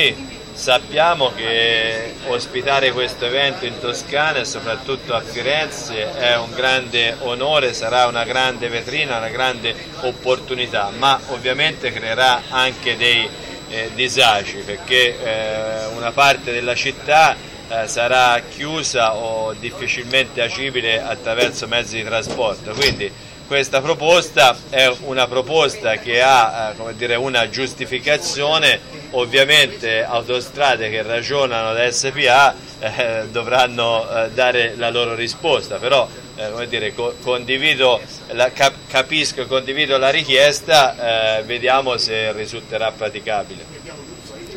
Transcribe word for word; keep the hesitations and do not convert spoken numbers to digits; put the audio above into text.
noi sappiamo che ospitare questo evento in Toscana e soprattutto a Firenze è un grande onore, sarà una grande vetrina, una grande opportunità, ma ovviamente creerà anche dei eh, disagi, perché eh, una parte della città eh, sarà chiusa o difficilmente agibile attraverso mezzi di trasporto. Quindi questa proposta è una proposta che ha eh, come dire, una giustificazione. Ovviamente Autostrade che ragionano da S P A eh, dovranno eh, dare la loro risposta, però eh, come dire, co condivido la, cap capisco e condivido la richiesta, eh, vediamo se risulterà praticabile.